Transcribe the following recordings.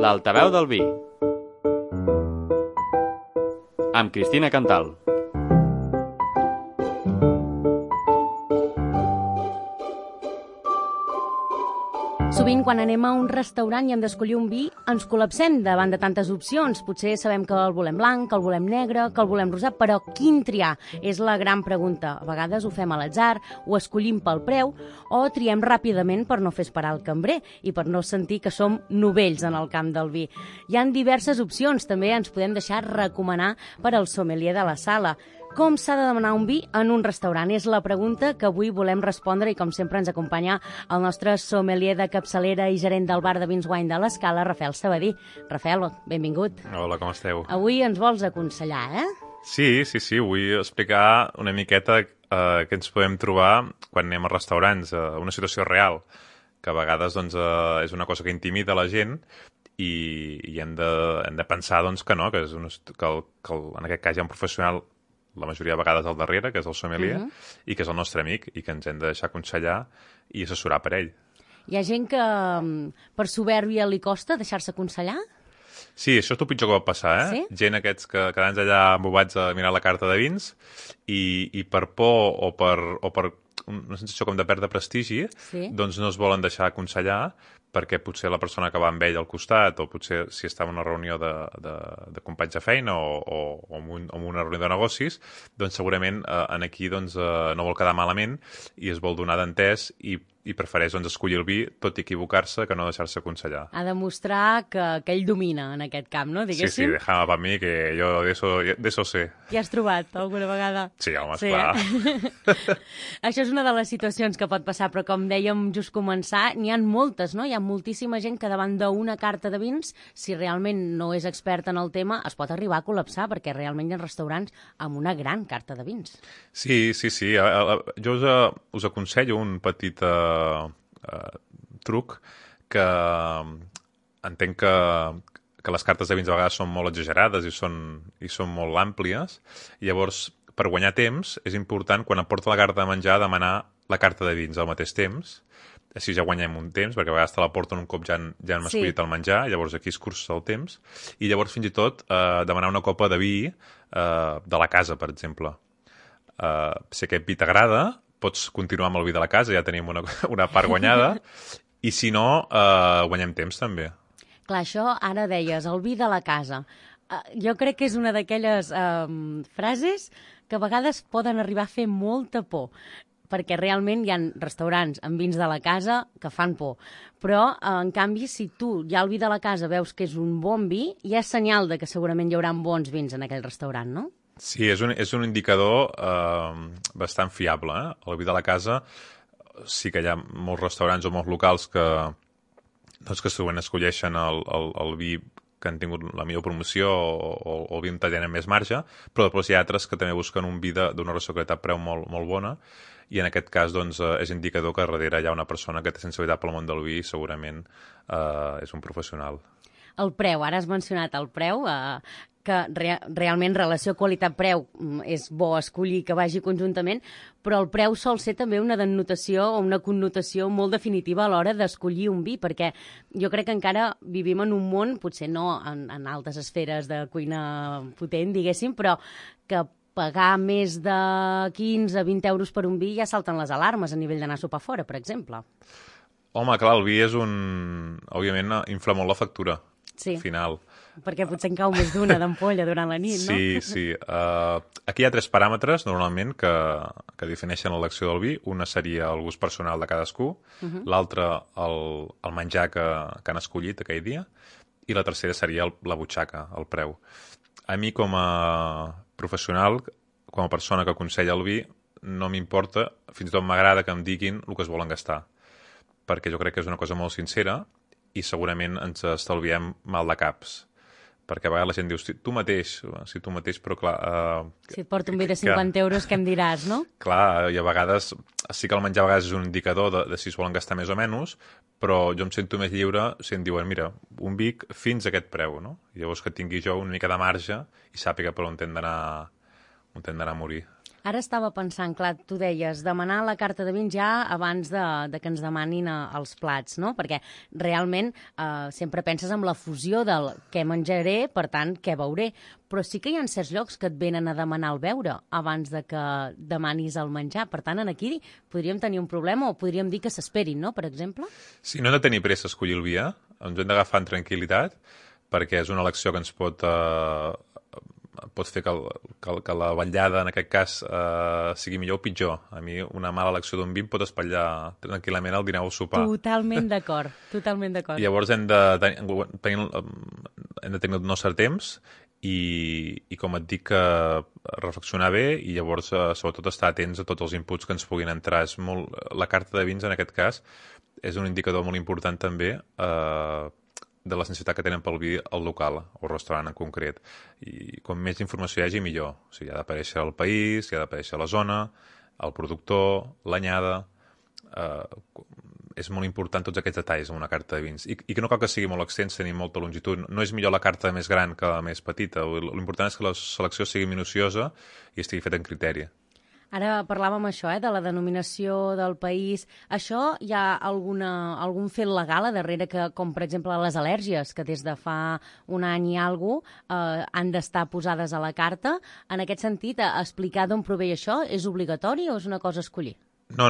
L'altaveu del vi. Amb Cristina Cantal. Sovint, quan anem a un restaurant i hem d'escollir un vi, ens col·lapsem davant de tantes opcions. Potser sabem que el volem blanc, que el volem negre, que el volem rosat, però quin triar? És la gran pregunta. A vegades ho fem a l'atzar, ho escollim pel preu, o triem ràpidament per no fer esperar el cambrer i per no sentir que som novells en el camp del vi. Hi ha diverses opcions, també ens podem deixar recomanar per al sommelier de la sala. Com s'ha de demanar un vi en un restaurant? És la pregunta que avui volem respondre i com sempre ens acompanya el nostre sommelier de capçalera i gerent del bar de vins Wine de l'Escala, Rafael Sabadí. Rafael, benvingut. Hola, com esteu? Avui ens vols aconsellar, eh? Sí, vull explicar una miqueta què ens podem trobar quan anem a restaurants, una situació real, que a vegades doncs, és una cosa que intimida la gent i hem de pensar doncs, que no, que en aquest cas hi ha un professional la majoria de vegades al darrere, que és el sommelier, i que és el nostre amic, i que ens hem de deixar aconsellar i assessorar per ell. Hi ha gent que per supèrbia li costa deixar-se aconsellar? Sí, això és el pitjor que pot passar, eh? Sí? Gent aquests que quedant allà embobats a mirar la carta de vins i per por o per una sensació com de perdre prestigi, Sí. doncs no es volen deixar aconsellar perquè potser la persona que va amb ell al costat o potser si està en una reunió de companys de feina o en una reunió de negocis, doncs segurament aquí doncs, no vol quedar malament i es vol donar d'entès i prefereix doncs, escollir el vi, tot i equivocar-se, que no deixar-se aconsellar. Ha de mostrar que ell domina en aquest camp, no? Sí, Diguéssim. déjame para mí, que yo de eso sé. Què has trobat alguna vegada? Sí, home, Sí, esclar. Això és una de les situacions que pot passar, però com dèiem just començar, n'hi ha moltes, no? Hi ha moltíssima gent que davant d'una carta de vins, si realment no és expert en el tema, es pot arribar a col·lapsar, perquè realment hi ha restaurants amb una gran carta de vins. Sí. Jo us aconsello un petit truc que entenc que les cartes de vins a vegades són molt exagerades i són molt àmplies. I llavors, per guanyar temps, és important, quan em porta la carta de menjar, demanar la carta de vins al mateix temps. Així ja guanyem un temps, perquè a vegades te la porten un cop ja hem escollit el menjar, llavors aquí es cursa el temps. I llavors, fins i tot, demanar una copa de vi de la casa, per exemple. Si aquest vi t'agrada, pots continuar amb el vi de la casa, ja tenim una part guanyada, i si no, guanyem temps també. Clar, això ara deies, el vi de la casa. Jo crec que és una d'aquelles frases que a vegades poden arribar a fer molta por, perquè realment hi ha restaurants amb vins de la casa que fan por. Però, en canvi, si tu ja el vi de la casa veus que és un bon vi, ja és senyal de que segurament hi haurà bons vins en aquell restaurant, no? Sí, és un indicador bastant fiable. El vi de la casa, sí que hi ha molts restaurants o molts locals que sovint escolleixen el vi que han tingut la millor promoció o el vi on tenen més marge, però després hi ha altres que també busquen un vi d'una relació qualitat-preu molt bona, i en aquest cas doncs, és indicador que darrere hi ha una persona que té sensibilitat pel món del vi i segurament és un professional. El preu, ara has mencionat el preu, que realment relació qualitat-preu és bo escollir que vagi conjuntament, però el preu sol ser també una dennotació o una connotació molt definitiva a l'hora d'escollir un vi, perquè jo crec que encara vivim en un món, potser no en altes esferes de cuina potent, diguéssim, però que pagar més de 15-20 euros per un vi ja salten les alarmes a nivell d'anar a sopar fora, per exemple. Home, clar, el vi és òbviament, infla molt la factura final. Perquè potser en cau més d'una d'ampolla durant la nit, no? Sí. Aquí hi ha 3 paràmetres, normalment, que defineixen l'elecció del vi. Una seria el gust personal de cadascú, l'altre el menjar que han escollit aquell dia, i la tercera seria la butxaca, el preu. A mi, com a professional, com a persona que aconsella el vi, no m'importa, fins i tot m'agrada que em diguin el que es volen gastar, perquè jo crec que és una cosa molt sincera i segurament ens estalviem mal de caps. Perquè a vegades la gent diu, tu mateix, però clar... Si et porto un vi de 50 euros, què em diràs, no? Clar, i a vegades, sí que el menjar a vegades és un indicador de si es volen gastar més o menys, però jo em sento més lliure si em diuen, mira, un vi fins a aquest preu, no? I llavors que tingui jo una mica de marge i sàpiga per on hem d'anar a morir. Ara estava pensant, clar, tu deies, demanar la carta de vins ja abans de que ens demanin els plats, no? Perquè realment sempre penses en la fusió del què menjaré, per tant, què beuré. Però sí que hi ha certs llocs que et venen a demanar el beure abans de que demanis el menjar. Per tant, aquí podríem tenir un problema o podríem dir que s'esperin, no?, per exemple? Sí, no hem de tenir pressa a escollir el vi, ens hem d'agafar en tranquil·litat, perquè és una elecció que ens pot fer que la vetllada, en aquest cas, sigui millor o pitjor. A mi, una mala elecció d'un vi em pot espatllar tranquil·lament el dinar o el sopar. Totalment d'acord, totalment d'acord. Llavors hem de tenir el nostre temps i com et dic, reflexionar bé i llavors, sobretot, estar atents a tots els inputs que ens puguin entrar. La carta de vins, en aquest cas, és un indicador molt important també de la necessitat que tenen pel vi al local o el restaurant en concret. I com més informació hi hagi, millor. O sigui, ha d'aparèixer el país, hi ha d'aparèixer la zona, el productor, l'anyada. És molt important tots aquests detalls en una carta de vins. I que no cal que sigui molt extensa ni molta longitud. No és millor la carta més gran que la més petita. L'important és que la selecció sigui minuciosa i estigui feta en criteri. Ara parlàvem això, de la denominació del país. Això hi ha algun fet legal a darrere que, com per exemple les al·lèrgies, que des de fa un any i alguna cosa han d'estar posades a la carta. En aquest sentit, explicar d'on prové això és obligatori o és una cosa a escollir? No.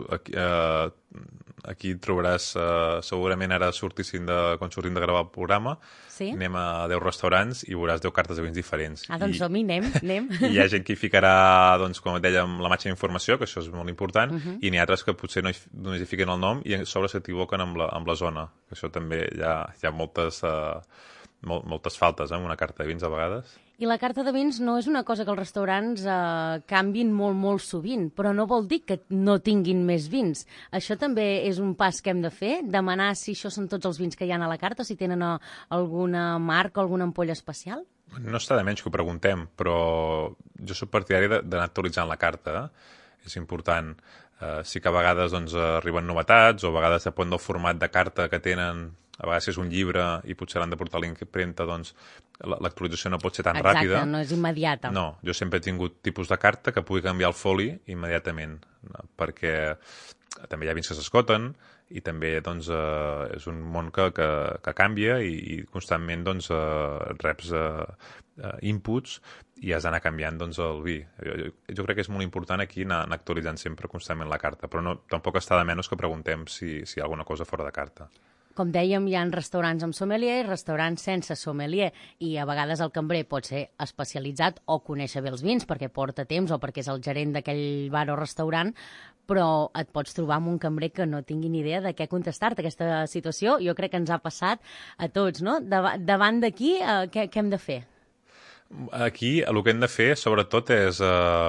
Aquí trobaràs, segurament ara quan sortim de gravar el programa, sí? Anem a 10 restaurants i veuràs 10 cartes de vins diferents. Doncs som-hi, anem. I hi ha gent que hi ficarà, doncs, com et deia, la màxima informació, que això és molt important, i n'hi ha altres que potser només hi fiquen el nom i a sobre s'equivoquen amb la zona. Això també hi ha moltes faltes en una carta de vins a vegades. I la carta de vins no és una cosa que els restaurants canvin molt sovint, però no vol dir que no tinguin més vins. Això també és un pas que hem de fer, demanar si això són tots els vins que hi ha a la carta, si tenen alguna marca o alguna ampolla especial? No està de menys que ho preguntem, però jo soc partidari d'anar actualitzant la carta. És important. Sí que a vegades arriben novetats o a vegades depèn del format de carta que tenen. A vegades si és un llibre i potser l'han de portar a l'impremta, doncs l'actualització no pot ser tan ràpida. Exacte, no és immediata. No, jo sempre he tingut tipus de carta que pugui canviar el foli immediatament, perquè també hi ha vins que s'escoten i també és un món que canvia i constantment reps inputs i has d'anar canviant el vi. Jo crec que és molt important aquí anar actualitzant sempre constantment la carta, però tampoc està de menys que preguntem si hi ha alguna cosa fora de carta. Com dèiem, hi ha restaurants amb sommelier i restaurants sense sommelier, i a vegades el cambrer pot ser especialitzat o conèixer bé els vins perquè porta temps o perquè és el gerent d'aquell bar o restaurant, però et pots trobar amb un cambrer que no tingui ni idea de què contestar-te. Aquesta situació jo crec que ens ha passat a tots, no? Davant d'aquí, què hem de fer? Aquí el que hem de fer, sobretot, és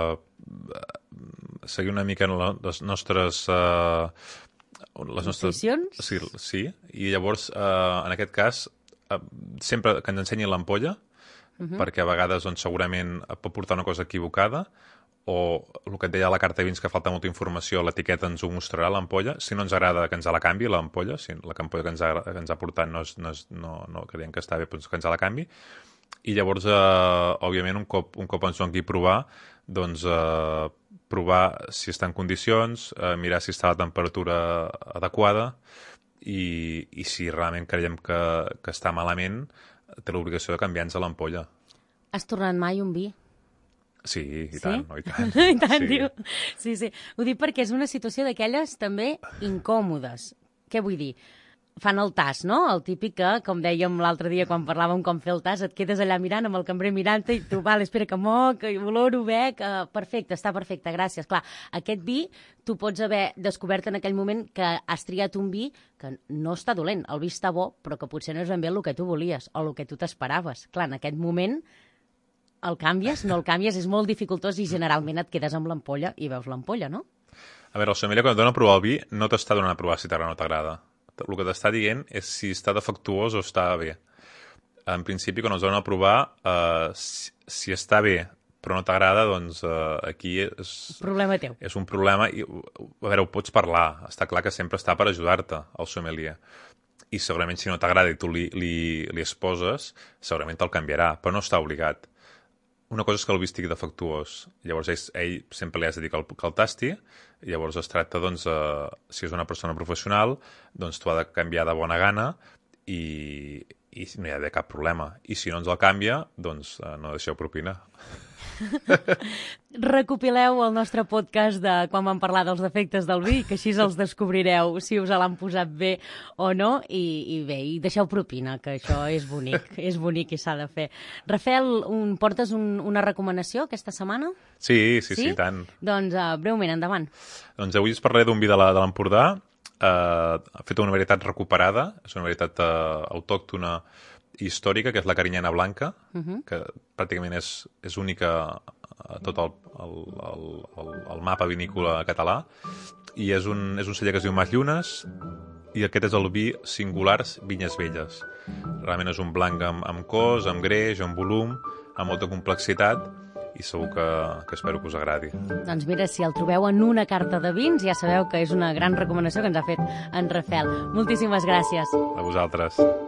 seguir una mica les nostres intuïcions? Sí, i llavors, en aquest cas, sempre que ens ensenyin l'ampolla, perquè a vegades segurament pot portar una cosa equivocada, o el que et deia a la carta de vins que falta molta informació, l'etiqueta ens ho mostrarà, l'ampolla. Si no ens agrada que ens la canvi, l'ampolla, si l'ampolla que ens ha portat no creiem que està bé, doncs que ens la canvi. I llavors, òbviament, un cop ens doni provar, provar si està en condicions, mirar si està a la temperatura adequada i si realment creiem que està malament, té l'obligació de canviar-nos l'ampolla. Has tornat mai un vi? Sí, i tant. I tant, sí. Diu. Sí. Ho dic perquè és una situació d'aquelles també incòmodes. Què vull dir? Fan el tas, no? El típic que, com dèiem l'altre dia quan parlàvem com fer el tas, et quedes allà mirant amb el cambrer mirant-te i tu, vale, espera que moc, que oloro, bec, perfecte, està perfecte, gràcies. Clar, aquest vi tu pots haver descobert en aquell moment que has triat un vi que no està dolent, el vi està bo, però que potser no és ben bé el que tu volies o el que tu t'esperaves. Clar, en aquest moment el canvies, no el canvies, és molt dificultós i generalment et quedes amb l'ampolla i veus l'ampolla, no? A veure, el sommelier quan et dona a provar el vi no t'està donant a provar si t'agrada o no t'agrada. El que t'està dient és si està defectuós o està bé. En principi, quan ens donen a provar, si està bé però no t'agrada, doncs aquí és... Problema teu. És un problema i, a veure, ho pots parlar. Està clar que sempre està per ajudar-te, el sommelier. I segurament si no t'agrada i tu li exposes, segurament te'l canviarà, però no està obligat. una cosa és que el vi estigui defectuós. Llavors ell sempre li has de dir que el tasti, i llavors es tracta, doncs, si és una persona professional, doncs t'ho ha de canviar de bona gana i no hi ha d'haver cap problema. I si no ens el canvia, doncs no deixeu propina. Recopileu el nostre podcast de quan vam parlar dels defectes del vi, que així els descobrireu si us l'han posat bé o no, i bé, i deixeu propina, que això és bonic, és bonic i s'ha de fer. Rafael, portes una recomanació aquesta setmana? Sí, tant. Doncs breument, endavant. Doncs avui us parlaré d'un vi de l'Empordà, fet una varietat recuperada, és una varietat autòctona històrica, que és la Carinyena Blanca, que pràcticament és única a tot el mapa vinícola català, i és un celler que es diu Mas Llunes, i aquest és el vi Singulars Vinyes Velles. Realment és un blanc amb cos, amb greix, amb volum, amb molta complexitat, i segur que espero que us agradi. Doncs mira, si el trobeu en una carta de vins, ja sabeu que és una gran recomanació que ens ha fet en Rafael. Moltíssimes gràcies. A vosaltres.